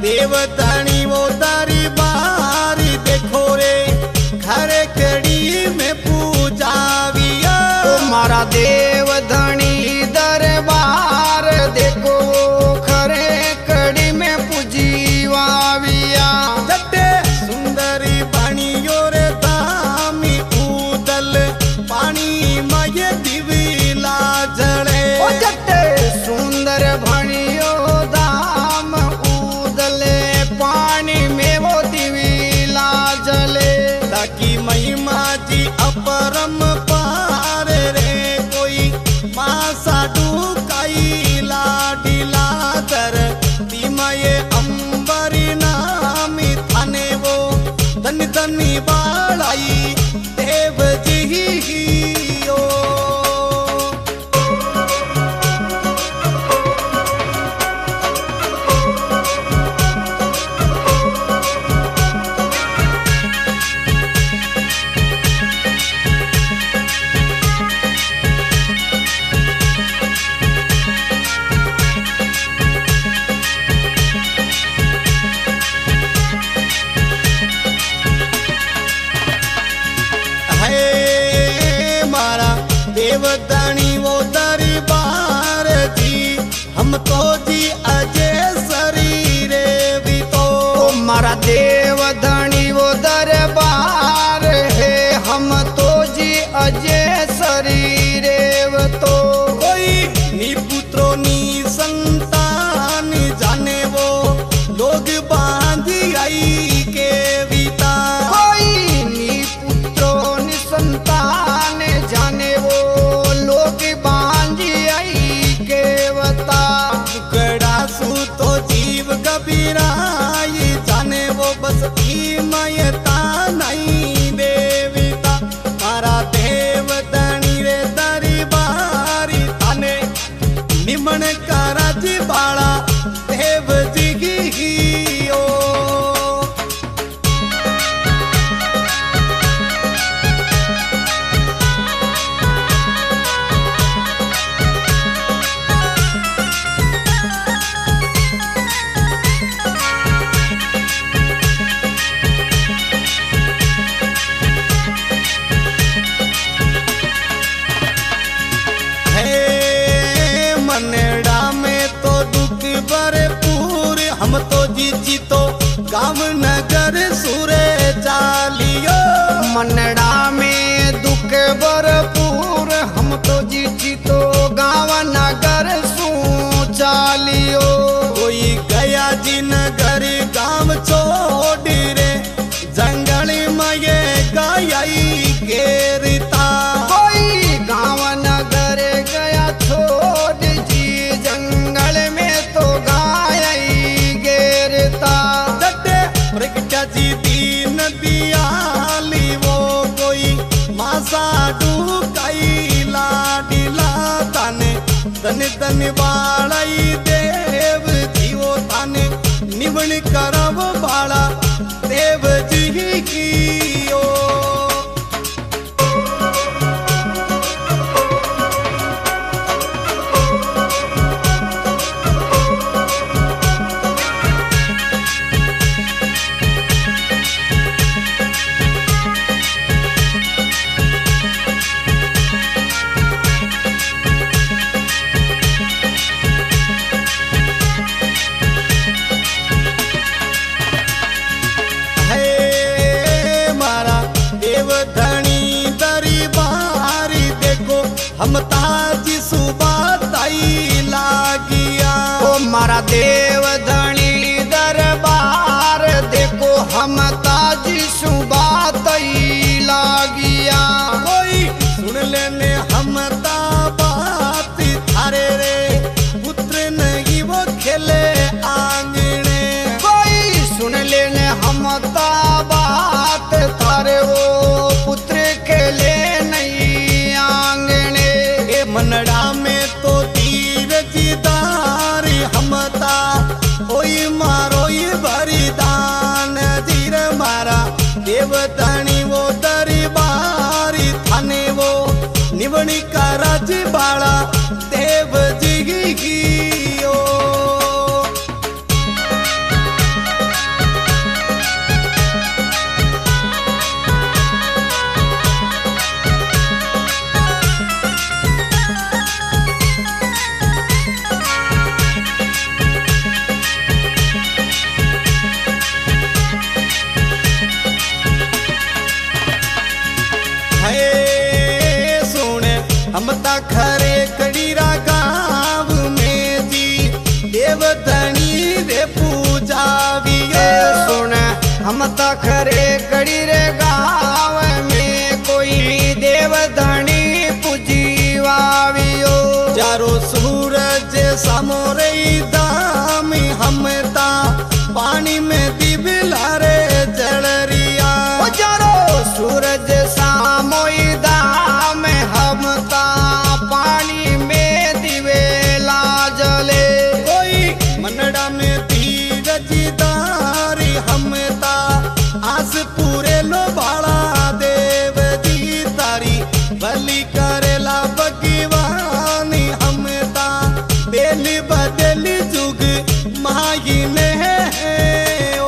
देवतानी वो तारी बारी देखो रे खरे कड़ी में पूजाविया। मारा देवधनी दरबार देखो खरे कड़ी में पूजीवाविया। जट्टे सुंदरी बनियो रे धामी उदल पानी मय दिविला जड़े। ओ जट्टे सुंदर भणियो धाम उदले पानी में वो दिविला जले। ताकि महिमा जी अपरम पार रे कोई माँ साडू काई लाडीला दर तिमय अंबरी नामी थाने वो धन धनी बालाई देव जी ओ। देवतानी वो दरबार जी हम तो जी अजय शरीर भी तो। मारा देवधनी वो दरबार है हम तो जी अजय शरीर तो। कोई नी पुत्रो नी संतान जाने वो लोग बांधी आई के बीता। कोई नी पुत्रो नी संतान जाने वो लोग बांधी आई के बता। टुकड़ा सू तो जीव कबीराई जाने वो बस मयता नहीं देविता। मारा देवतनी रे दरबारी थाने निमन करा जी बाड़ा देव जी की ओ। मनड़ा में तो दुख भरपूर हम तो जी तो गाँव नगर सुरे चालियो। मनड़ा में दुख भरपूर हम तो जी तो गाँव नगर सू चालियो। कोई गया जी नगर गाँव छोड़ रे जंगल में गाई घेरता। कोई गाँव नगर गया छोड़ जी जंगल में तो गाय घेरता। जट्टे प्रगटा जी दीन दियाली वो कोई मासा डूकाई लाडीला ताने तन तन बालाई देव जी वो ताने निवण करव बाला देव जी की ओ। देवधनी दरबारी देखो हम ताजी सुबह ताई लागिया। ओ मारा देवधनी दरबार देखो हम ताजी सुबह तई लागिया। कोई सुन लेने हम ता बात थारे रे पुत्र नहीं वो खेले आंगने। कोई सुन लेने हम ता बात थारे वो पुत्र खेले नहीं आंगने। मनड़ा में तो धीरज दारी हम ता देव धनी रे पूजावियो। सुन हम तो खरे कड़ी रे गाँव में कोई देव धनी पूजीवावियो। चारो सूरज समोरे दाम हम ता पानी में दिबला रे जलरिया। चारो सूरज सामोई दाम हम ता पानी में दिवेला जले। कोई मनड़ा में धीरज दारी हम ता आस पूरे लो बाला देव दी तारी बलि करेला भगवानी हम ता बेल बदल जुग माई ने ओ।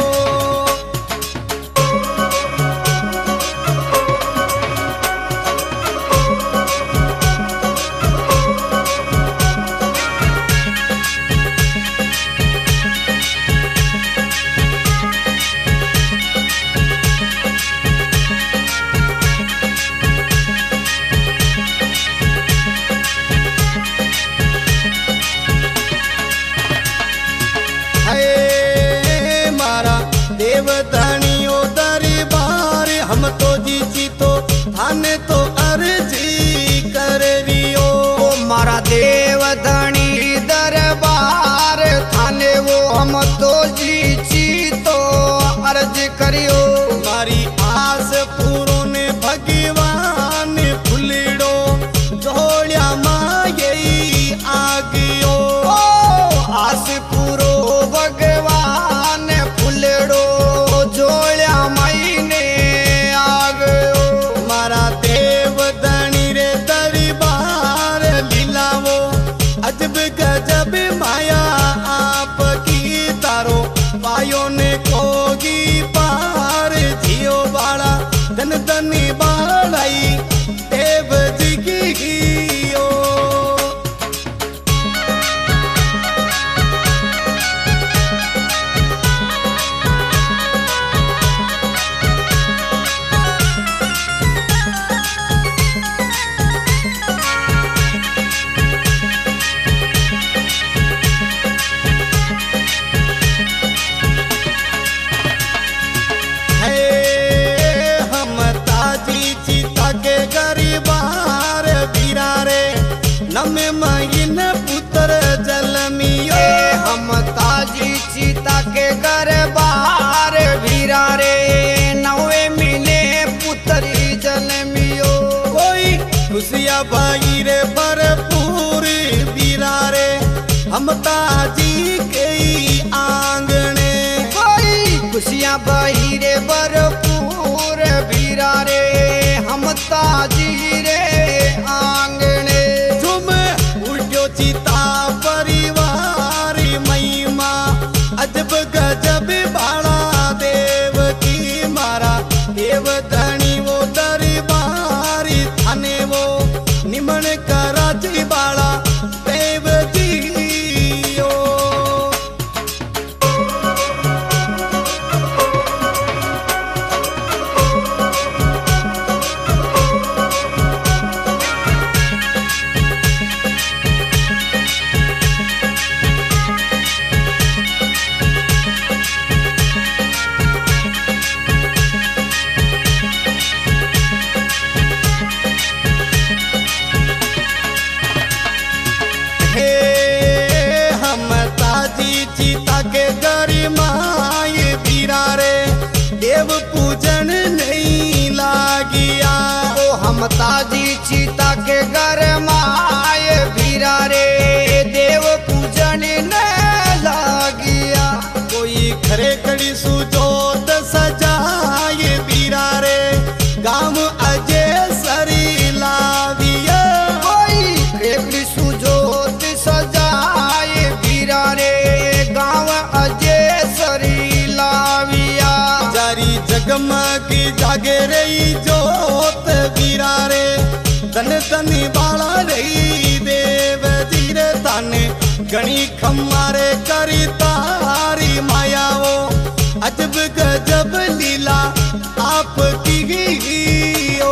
देव धनियो दरबार हम तो जीची तो थाने तो अर्जी करवियो। मारा देव धनी दरबार थाने वो हम तो जीची तो अर्ज करियो। मारी आस पूरो ने भगवान फुलड़ो जोड़िया माई आगियो। आस पूरो भगवान फुलड़ो जोड़िया माई ने आ गयो। मारा देव धनी रे दरबार लीलावो अजब गजब माया आपकी तारो पायो ने कोगी पार जियो बाला धन धनी बालाई देव जी की ओ। गरीबार बीरा रे नमे महीन पुत्र जलमियो। हम ताजी सीता के घर बाहर बीरा रे नवे मिले पुत्री जलमियो। कोई खुशिया भाई रे भरपूर बीरा रे हम ताजी के आंगने। कोई खुशियाँ भाई रे भरपूर बीरा रे हम ताजी रे आंगने। झुम उठ्यो चिता परिवार महिमा अजब गजब बाला देव की। मारा देव धनी वो दरबार थाने वो निमन कराची बाला देव जी ओ। सीता के गरिमाए बीरा रे देव पूजन नहीं लागिया। ओ हम ताजी सीता के घर माए बीरा रे देव पूजन न लागिया। कोई खरे कड़ी सुजोत सजाए बीरा रे गाँव अजय सरी लाविया। कोई खरे सुजोत सजाए बीरा रे गाँव अजय सरी लाविया। जारी जगमगी जागे रही जोत बीरा रे तन तनी बाला रही देव जीरे ताने गणी खमारे करी तारी मायाओ अजब गजब लीला आपकी ओ।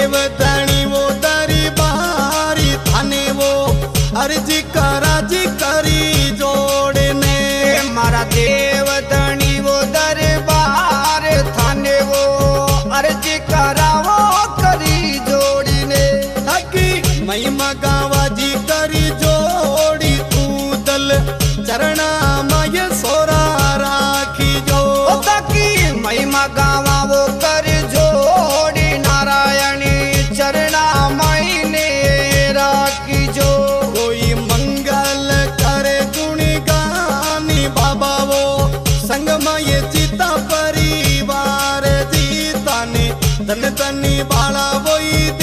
देव धनी वो दरबारी थाने वो अर्जी कराजी करी जोड़ने। मारा देव धनी वो दरबार थाने वो अर्जी करावो करी जोड़ीने। ताकि महिमा गावाजी करी जोड़ी उदल चरणा मय सोरा राखी जो। ताकि महिमा गावा वो कर जोड़ी नारायणी चरणा महीने राखी जो। कोई मंगल करे गुणी गानी बाबा वो संगमय चिता परिवार जीता ने धन धनी बाला वही